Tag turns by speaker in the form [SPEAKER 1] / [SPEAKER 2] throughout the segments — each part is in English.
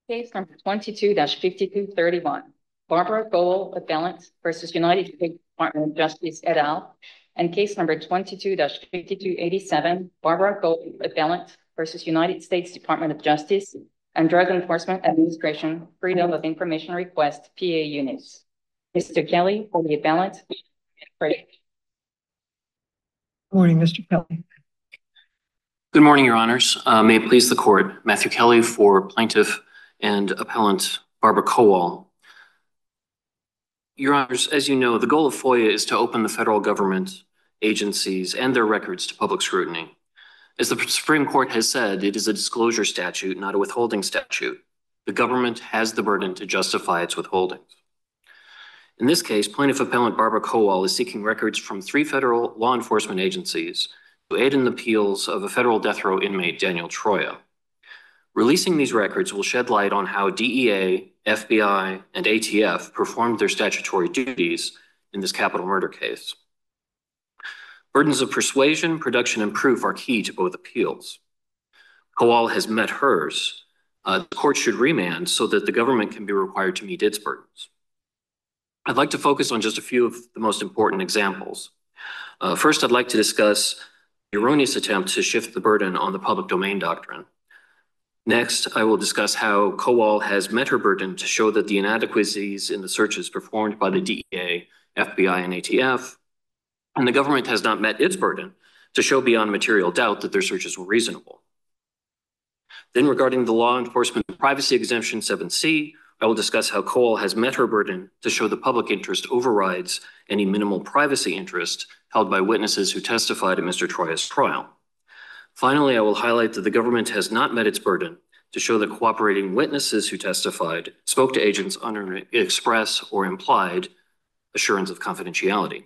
[SPEAKER 1] Case number 22-5231, Barbara Goel, appellant versus United States Department of Justice et al. And case number 22-5287, Barbara Goel, appellant versus United States Department of Justice and Drug Enforcement Administration, Freedom of Information Request, PA units. Mr. Kelly for the appellant.
[SPEAKER 2] Good morning, Mr. Kelly.
[SPEAKER 3] Good morning, Your Honors. May it please the Court, Matthew Kelly for Plaintiff and Appellant Barbara Goel. Your Honors, as you know, the goal of FOIA is to open the federal government agencies and their records to public scrutiny. As the Supreme Court has said, it is a disclosure statute, not a withholding statute. The government has the burden to justify its withholdings. In this case, Plaintiff Appellant Barbara Goel is seeking records from 3 federal law enforcement agencies to aid in the appeals of a federal death row inmate, Daniel Troya. Releasing these records will shed light on how DEA, FBI, and ATF performed their statutory duties in this capital murder case. Burdens of persuasion, production, and proof are key to both appeals. Goel has met hers. The court should remand so that the government can be required to meet its burdens. I'd like to focus on just a few of the most important examples. First, I'd like to discuss the erroneous attempt to shift the burden on the public domain doctrine. Next, I will discuss how Goel has met her burden to show that the inadequacies in the searches performed by the DEA, FBI, and ATF, and the government has not met its burden to show beyond material doubt that their searches were reasonable. Then, regarding the law enforcement privacy exemption 7C, I will discuss how Goel has met her burden to show the public interest overrides any minimal privacy interest held by witnesses who testified at Mr. Troya's trial. Finally, I will highlight that the government has not met its burden to show that cooperating witnesses who testified spoke to agents under express or implied assurance of confidentiality.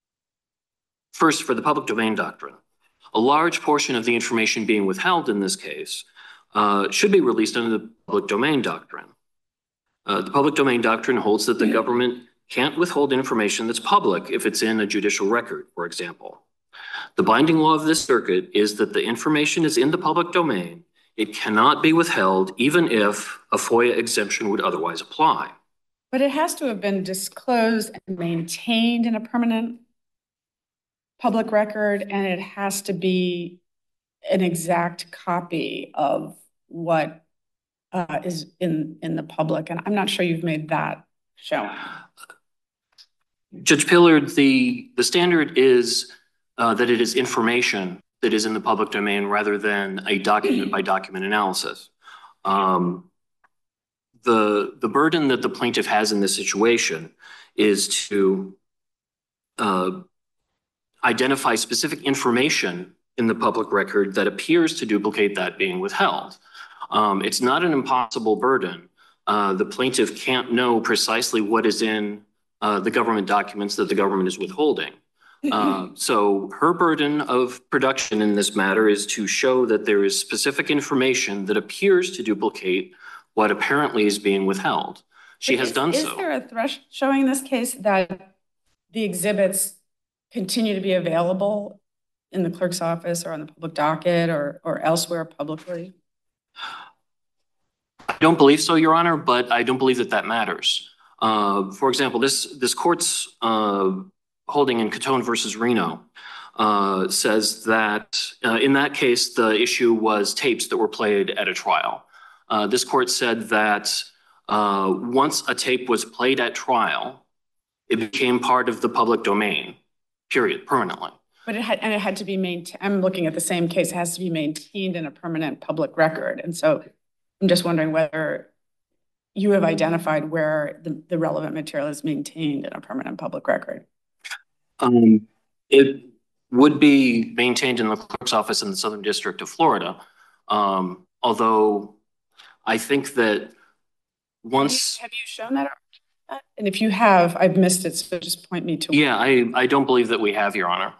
[SPEAKER 3] First, for the public domain doctrine, a large portion of the information being withheld in this case should be released under the public domain doctrine. The public domain doctrine holds that the government can't withhold information that's public if it's in a judicial record, for example. The binding law of this circuit is that the information is in the public domain. It cannot be withheld even if a FOIA exemption would otherwise apply.
[SPEAKER 4] But it has to have been disclosed and maintained in a permanent public record, and it has to be an exact copy of what is in the public. And I'm not sure you've made that shown.
[SPEAKER 3] Judge Pillard, the standard is that it is information that is in the public domain rather than a document by document analysis. The burden that the plaintiff has in this situation is to identify specific information in the public record that appears to duplicate that being withheld. It's not an impossible burden. The plaintiff can't know precisely what is in the government documents that the government is withholding. So her burden of production in this matter is to show that there is specific information that appears to duplicate what apparently is being withheld. She has done so.
[SPEAKER 4] Is there a threshold showing in this case that the exhibits continue to be available in the clerk's office or on the public docket or elsewhere publicly?
[SPEAKER 3] I don't believe so, Your Honor, but I don't believe that that matters. For example, this court's holding in Catone versus Reno says that in that case, the issue was tapes that were played at a trial. This court said that once a tape was played at trial, it became part of the public domain, period, permanently.
[SPEAKER 4] But it had to be maintained. I'm looking at the same case. It has to be maintained in a permanent public record. And so I'm just wondering whether you have identified where the relevant material is maintained in a permanent public record.
[SPEAKER 3] It would be maintained in the clerk's office in the Southern District of Florida. Although I think that once... Have
[SPEAKER 4] you shown that? And if you have, I've missed it, so just point me to it.
[SPEAKER 3] Yeah, I don't believe that we have, Your Honor.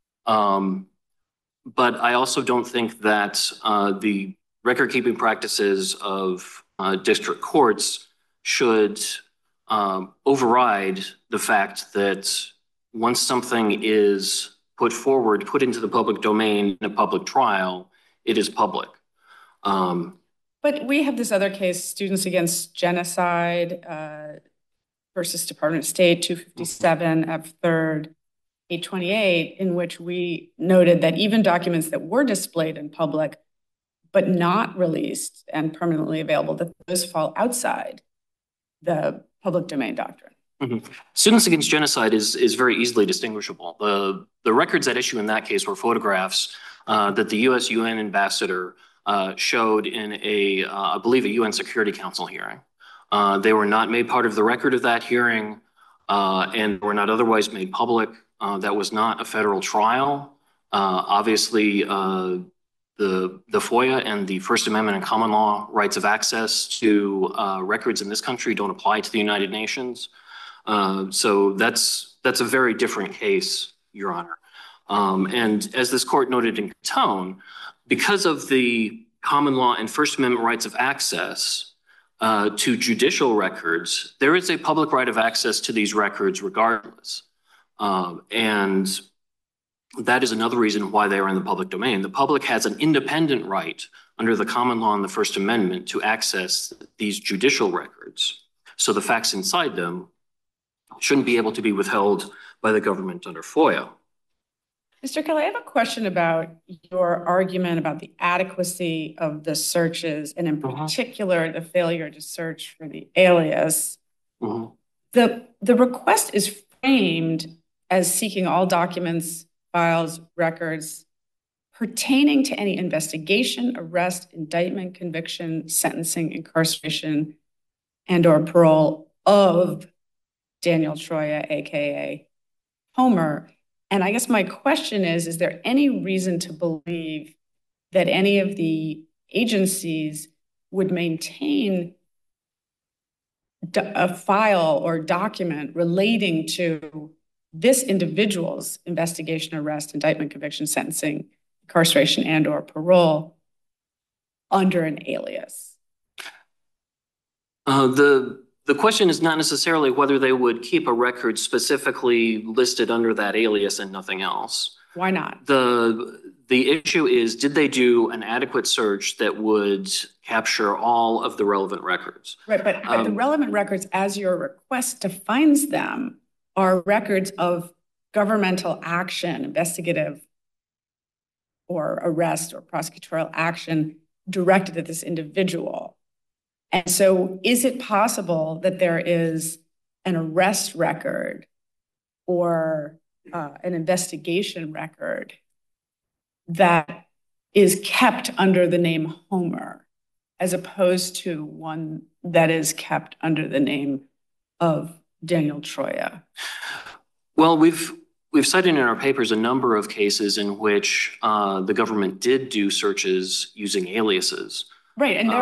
[SPEAKER 3] But I also don't think that the record-keeping practices of district courts should override the fact that once something is put forward, put into the public domain in a public trial, it is public.
[SPEAKER 4] But But we have this other case, Students Against Genocide versus Department of State, 257 F. 3rd, 828, in which we noted that even documents that were displayed in public but not released and permanently available, that those fall outside the public domain doctrine.
[SPEAKER 3] Mm-hmm. Students Against Genocide is very easily distinguishable. The records at issue in that case were photographs that the U.S. UN ambassador showed in I believe, a UN Security Council hearing. They were not made part of the record of that hearing and were not otherwise made public. That was not a federal trial. Obviously, the FOIA and the First Amendment and common law rights of access to records in this country don't apply to the United Nations. So that's a very different case, Your Honor. And as this court noted in Catone, because of the common law and First Amendment rights of access to judicial records, there is a public right of access to these records regardless. And that is another reason why they are in the public domain. The public has an independent right under the common law and the First Amendment to access these judicial records. So the facts inside them shouldn't be able to be withheld by the government under FOIA.
[SPEAKER 4] Mr. Kelly, I have a question about your argument about the adequacy of the searches, and in particular, the failure to search for the alias. The request is framed as seeking all documents, files, records pertaining to any investigation, arrest, indictment, conviction, sentencing, incarceration, and/or parole of Daniel Troya, aka Homer. And I guess my question is there any reason to believe that any of the agencies would maintain a file or document relating to this individual's investigation, arrest, indictment, conviction, sentencing, incarceration, and/or parole under an alias?
[SPEAKER 3] The question is not necessarily whether they would keep a record specifically listed under that alias and nothing else.
[SPEAKER 4] Why not?
[SPEAKER 3] The issue is, did they do an adequate search that would capture all of the relevant records?
[SPEAKER 4] Right, but the relevant records, as your request defines them, are records of governmental action, investigative or arrest or prosecutorial action directed at this individual. And so is it possible that there is an arrest record or an investigation record that is kept under the name Homer, as opposed to one that is kept under the name of Daniel Troya?
[SPEAKER 3] Well, we've cited in our papers a number of cases in which the government did do searches using aliases.
[SPEAKER 4] Right, and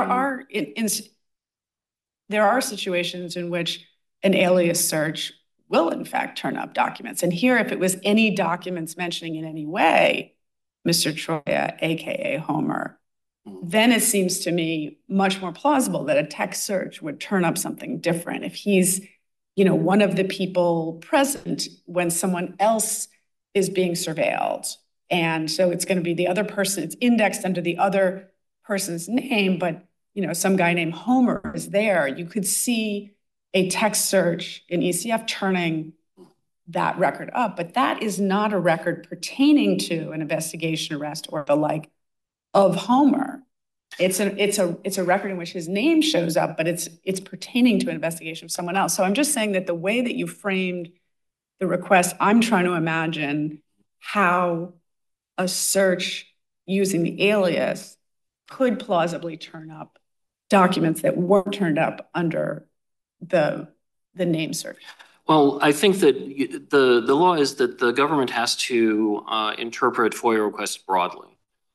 [SPEAKER 4] there are situations in which an alias search will in fact turn up documents. And here, if it was any documents mentioning in any way Mr. Troya, aka Homer, then it seems to me much more plausible that a text search would turn up something different. If he's, one of the people present when someone else is being surveilled. And so it's going to be the other person, it's indexed under the other person's name, but some guy named Homer is there. You could see a text search in ECF turning that record up, but that is not a record pertaining to an investigation, arrest, or the like of Homer. It's a record in which his name shows up, but it's pertaining to an investigation of someone else. So I'm just saying that the way that you framed the request, I'm trying to imagine how a search using the alias could plausibly turn up documents that weren't turned up under the name search.
[SPEAKER 3] Well, I think that the law is that the government has to interpret FOIA requests broadly.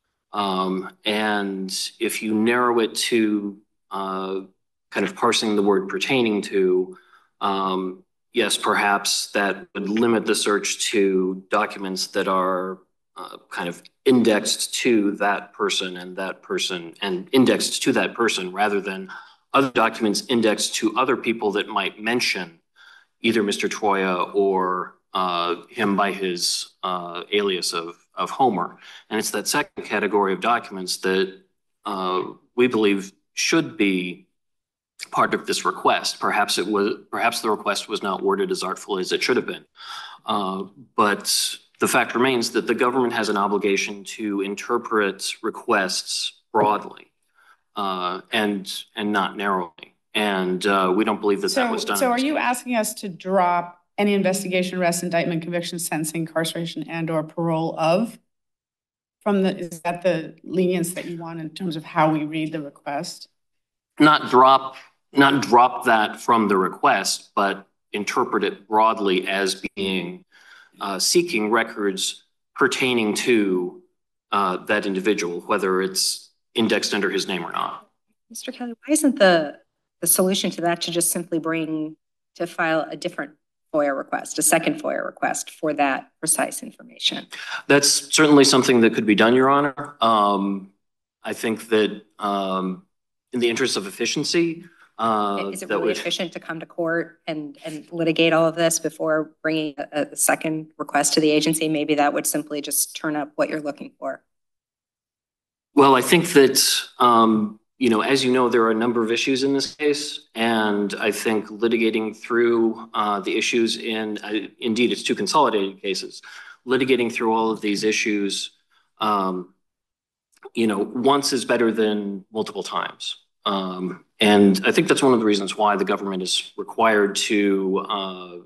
[SPEAKER 3] And if you narrow it to kind of parsing the word pertaining to, yes, perhaps that would limit the search to documents that are kind of indexed to that person and indexed to that person rather than other documents indexed to other people that might mention either Mr. Troya or him by his alias of Homer. And it's that second category of documents that we believe should be part of this request. Perhaps the request was not worded as artfully as it should have been. But the fact remains that the government has an obligation to interpret requests broadly and not narrowly. And we don't believe that that was done.
[SPEAKER 4] So are you asking us to drop any investigation, arrest, indictment, conviction, sentencing, incarceration, and or parole of? Is that the lenience that you want in terms of how we read the request?
[SPEAKER 3] Not drop that from the request, but interpret it broadly as being seeking records pertaining to that individual, whether it's indexed under his name or not.
[SPEAKER 5] Mr. Kelly, why isn't the solution to that to just simply file a different FOIA request, a second FOIA request for that precise information?
[SPEAKER 3] That's certainly something that could be done, Your Honor. I think that in the interest of efficiency,
[SPEAKER 5] is it really efficient to come to court and litigate all of this before bringing a second request to the agency? Maybe that would simply just turn up what you're looking for.
[SPEAKER 3] Well, I think that, as you know, there are a number of issues in this case, and I think litigating through the issues indeed, it's two consolidated cases, litigating through all of these issues, once is better than multiple times. And I think that's one of the reasons why the government is required to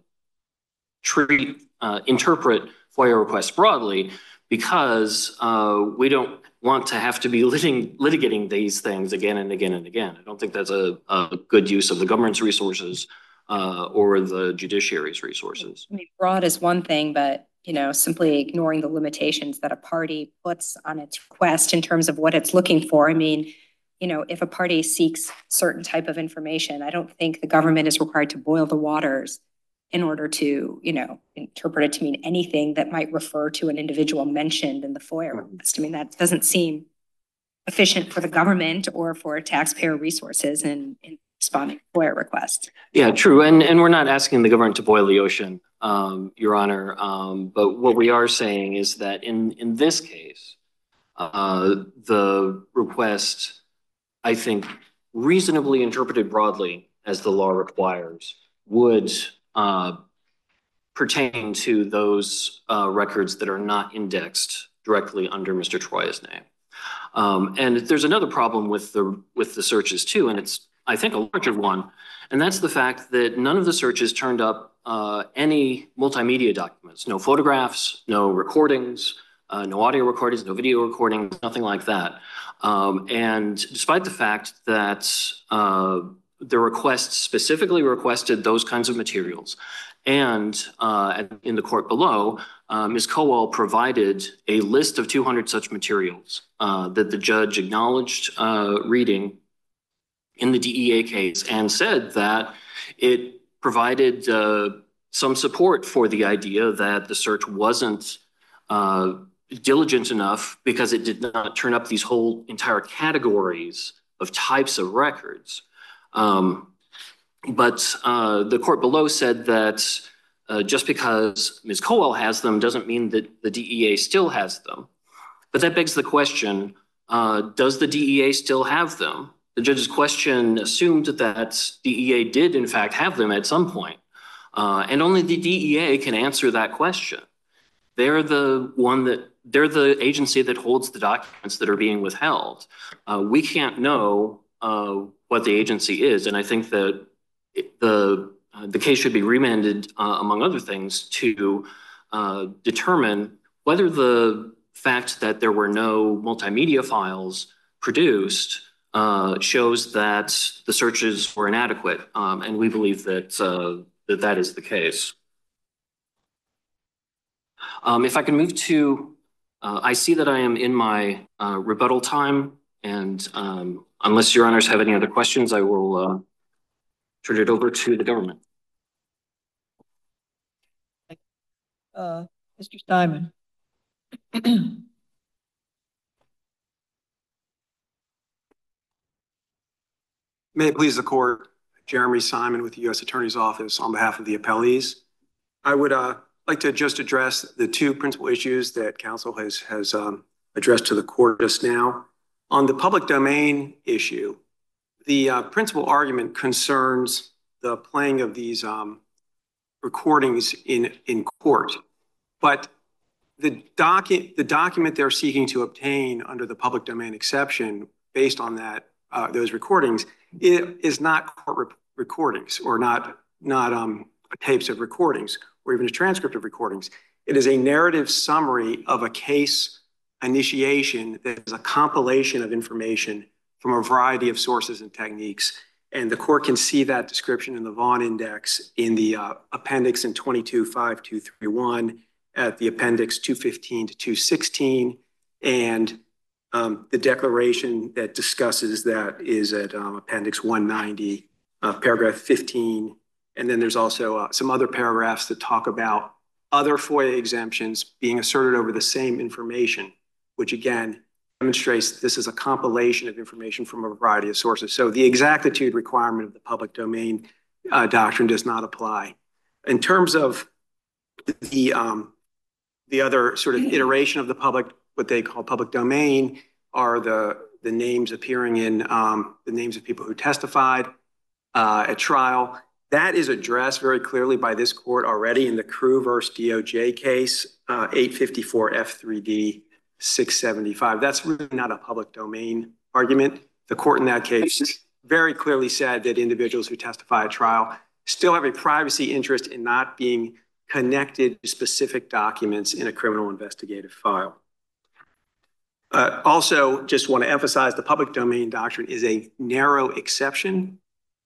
[SPEAKER 3] interpret FOIA requests broadly, because we don't want to have to be litigating these things again and again and again. I don't think that's a good use of the government's resources or the judiciary's resources.
[SPEAKER 5] I mean, broad is one thing, but simply ignoring the limitations that a party puts on its request in terms of what it's looking for. I mean, if a party seeks certain type of information, I don't think the government is required to boil the waters in order to, interpret it to mean anything that might refer to an individual mentioned in the FOIA request. I mean, that doesn't seem efficient for the government or for taxpayer resources in responding to FOIA requests.
[SPEAKER 3] Yeah, true. And we're not asking the government to boil the ocean, Your Honor. But what we are saying is that in this case, the request, I think, reasonably interpreted broadly as the law requires, would pertain to those records that are not indexed directly under Mr. Troya's name. And there's another problem with the searches too, and it's, I think, a larger one, and that's the fact that none of the searches turned up any multimedia documents, no photographs, no recordings, no audio recordings, no video recordings, nothing like that. And despite the fact that the request specifically requested those kinds of materials, and in the court below, Ms. Kowal provided a list of 200 such materials that the judge acknowledged reading in the DEA case, and said that it provided some support for the idea that the search wasn't diligent enough because it did not turn up these whole entire categories of types of records. But the court below said that just because Ms. Kowal has them doesn't mean that the DEA still has them. But that begs the question, does the DEA still have them? The judge's question assumed that DEA did in fact have them at some point. And only the DEA can answer that question. They're the agency that holds the documents that are being withheld. We can't know what the agency is, and I think that the case should be remanded, among other things, to determine whether the fact that there were no multimedia files produced shows that the searches were inadequate, and we believe that that is the case. If I can move to, I see that I am in my rebuttal time, and unless Your Honors have any other questions, I will turn it over to the government.
[SPEAKER 2] Mr. Simon.
[SPEAKER 6] May it please the court, Jeremy Simon with the U.S. Attorney's Office on behalf of the appellees. I would like to just address the two principal issues that counsel has addressed to the court just now. On the public domain issue, the principal argument concerns the playing of these recordings in court, but the document they're seeking to obtain under the public domain exception, based on that those recordings, it is not court recordings or not tapes of recordings or even a transcript of recordings. It is a narrative summary of a case initiation that is a compilation of information from a variety of sources and techniques. And the court can see that description in the Vaughan Index in the appendix in 225231, at the appendix 215 to 216, and the declaration that discusses that is at appendix 190, paragraph 15. And then there's also some other paragraphs that talk about other FOIA exemptions being asserted over the same information, which again demonstrates that this is a compilation of information from a variety of sources. So the exactitude requirement of the public domain doctrine does not apply. In terms of the other sort of iteration of the public, what they call public domain, are the names appearing in the names of people who testified at trial. That is addressed very clearly by this court already in the Crew versus DOJ case, 854 F3D 675. That's really not a public domain argument. The court in that case very clearly said that individuals who testify at trial still have a privacy interest in not being connected to specific documents in a criminal investigative file. Also, just want to emphasize the public domain doctrine is a narrow exception.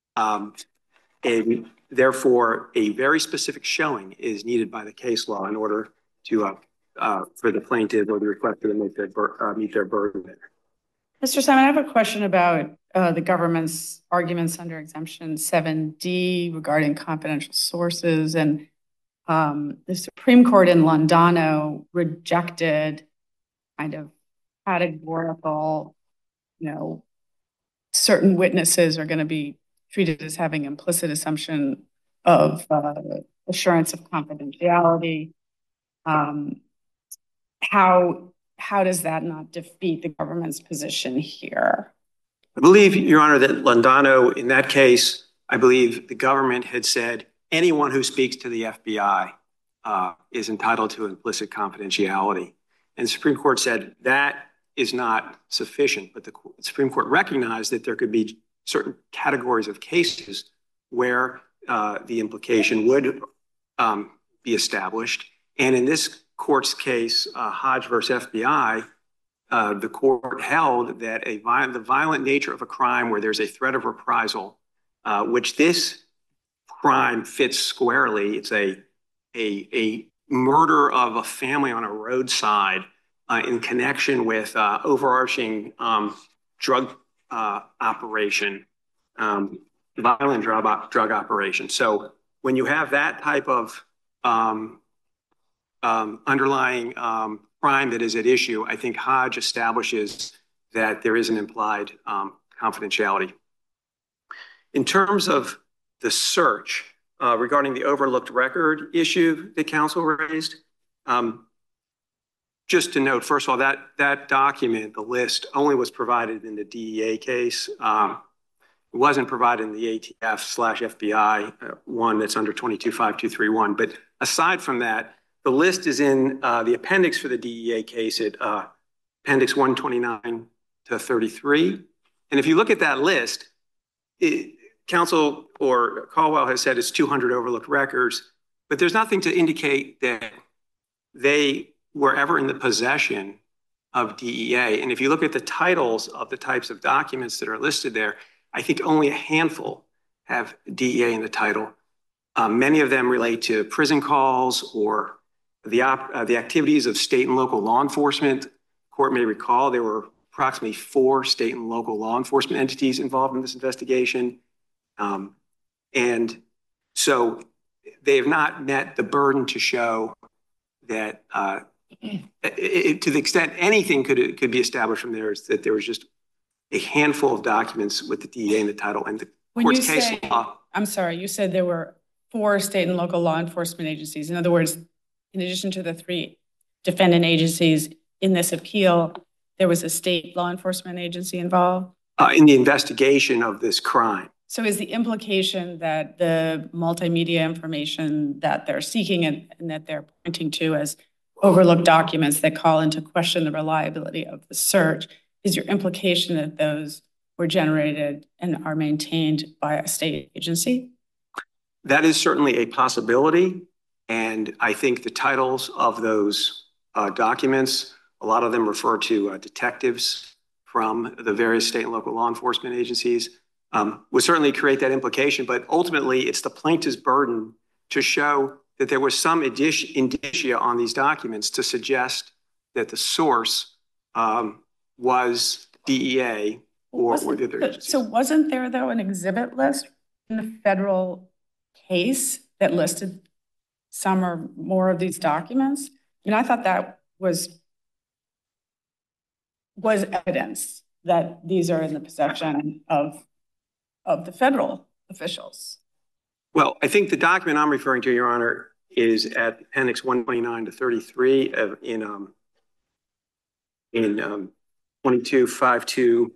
[SPEAKER 6] And therefore, a very specific showing is needed by the case law in order to for the plaintiff or the requester to meet their burden there.
[SPEAKER 4] Mr. Simon, I have a question about the government's arguments under Exemption 7D regarding confidential sources. And the Supreme Court in Londano rejected kind of categorical, certain witnesses are going to be treated as having implicit assumption of assurance of confidentiality. How does that not defeat the government's position here?
[SPEAKER 6] I believe, Your Honor, that Londano, in that case, I believe the government had said anyone who speaks to the FBI is entitled to implicit confidentiality. And the Supreme Court said that is not sufficient, but the Supreme Court recognized that there could be certain categories of cases where the implication would be established. And in this court's case, Hodge versus FBI, the court held that the violent nature of a crime where there's a threat of reprisal, which this crime fits squarely. It's a murder of a family on a roadside in connection with overarching drug operation, violent drug operation. So when you have that type of underlying crime that is at issue, I think Hodge establishes that there is an implied confidentiality. In terms of the search regarding the overlooked record issue that counsel raised, just to note, first of all, that document, the list, only was provided in the DEA case. It wasn't provided in the ATF/FBI one that's under 225231. But aside from that, the list is in the appendix for the DEA case at appendix 129 to 33. And if you look at that list, counsel or Caldwell has said it's 200 overlooked records, but there's nothing to indicate that they were ever in the possession of DEA. And if you look at the titles of the types of documents that are listed there, I think only a handful have DEA in the title. Many of them relate to prison calls or the activities of state and local law enforcement. The court may recall there were approximately 4 state and local law enforcement entities involved in this investigation. And so they have not met the burden to show that to the extent anything could be established from there is that there was just a handful of documents with the DEA in the title. And the court's case law.
[SPEAKER 4] I'm sorry, you said there were 4 state and local law enforcement agencies. In other words, in addition to the 3 defendant agencies in this appeal, there was a state law enforcement agency involved?
[SPEAKER 6] in the investigation of this crime.
[SPEAKER 4] So is the implication that the multimedia information that they're seeking and that they're pointing to as overlooked documents that call into question the reliability of the search, is your implication that those were generated and are maintained by a state agency?
[SPEAKER 6] That is certainly a possibility. And I think the titles of those documents, a lot of them refer to detectives from the various state and local law enforcement agencies, would certainly create that implication. But ultimately, it's the plaintiff's burden to show that there was some indicia on these documents to suggest that the source was DEA or the other agencies.
[SPEAKER 4] So wasn't there, though, an exhibit list in the federal case that listed some or more of these documents? And I thought that was evidence that these are in the possession of the federal officials.
[SPEAKER 6] Well, I think the document I'm referring to, Your Honor, is at Appendix 129 to 33 in 225278,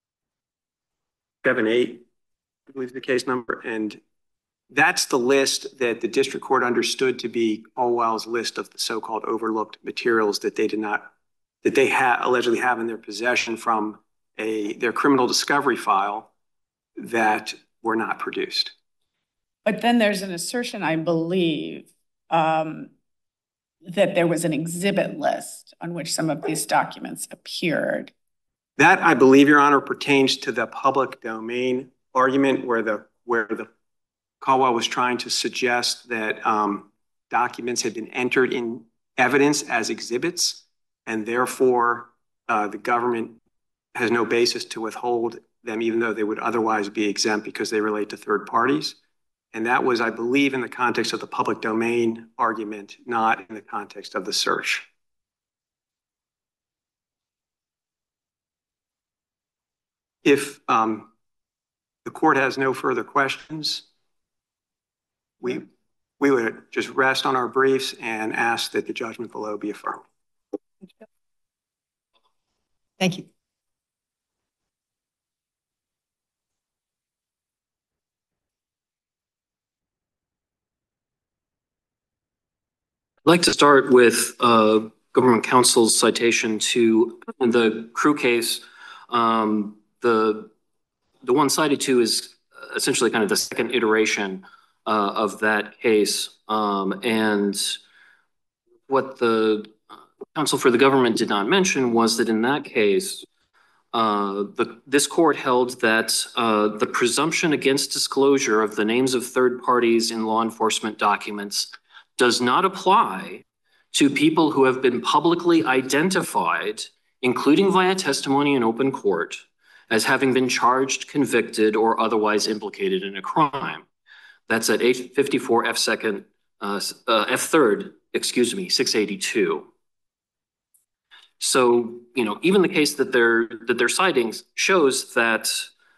[SPEAKER 6] I believe the case number. And that's the list that the district court understood to be Colwell's list of the so-called overlooked materials that they allegedly have in their possession from their criminal discovery file that were not produced.
[SPEAKER 4] But then there's an assertion, I believe, that there was an exhibit list on which some of these documents appeared.
[SPEAKER 6] That, I believe, Your Honor, pertains to the public domain argument where the Colwell was trying to suggest that documents had been entered in evidence as exhibits, and therefore the government has no basis to withhold them, even though they would otherwise be exempt because they relate to third parties. And that was, I believe, in the context of the public domain argument, not in the context of the search. If the court has no further questions, we would just rest on our briefs and ask that the judgment below be affirmed.
[SPEAKER 2] Thank you.
[SPEAKER 3] I'd like to start with government counsel's citation to the Crew case. The one cited to is essentially kind of the second iteration of that case. And what the counsel for the government did not mention was that in that case, this court held that the presumption against disclosure of the names of third parties in law enforcement documents does not apply to people who have been publicly identified, including via testimony in open court, as having been charged, convicted, or otherwise implicated in a crime. That's at 854 F3rd, 682. So, even the case that they're citing shows that,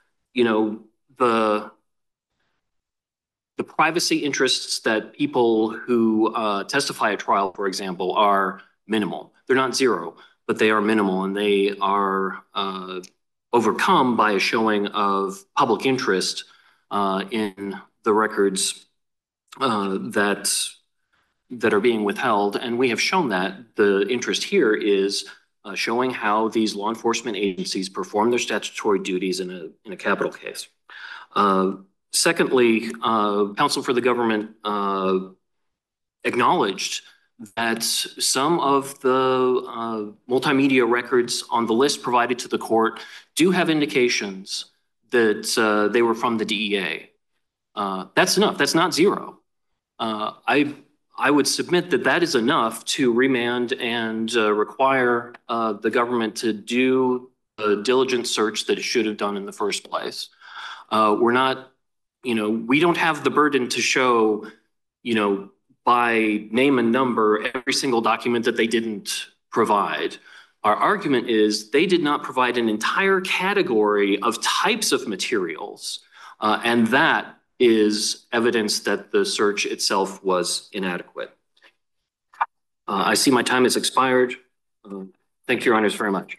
[SPEAKER 3] the privacy interests that people who testify at trial, for example, are minimal. They're not zero, but they are minimal, and they are overcome by a showing of public interest in the records that are being withheld. And we have shown that the interest here is showing how these law enforcement agencies perform their statutory duties in a capital case. Secondly, counsel for the government acknowledged that some of the multimedia records on the list provided to the court do have indications that they were from the DEA. That's enough. That's not zero. I would submit that is enough to remand and require the government to do a diligent search that it should have done in the first place. We're not, we don't have the burden to show, by name and number, every single document that they didn't provide. Our argument is they did not provide an entire category of types of materials, and that is evidence that the search itself was inadequate. I see my time has expired. Thank you, Your Honors, very much.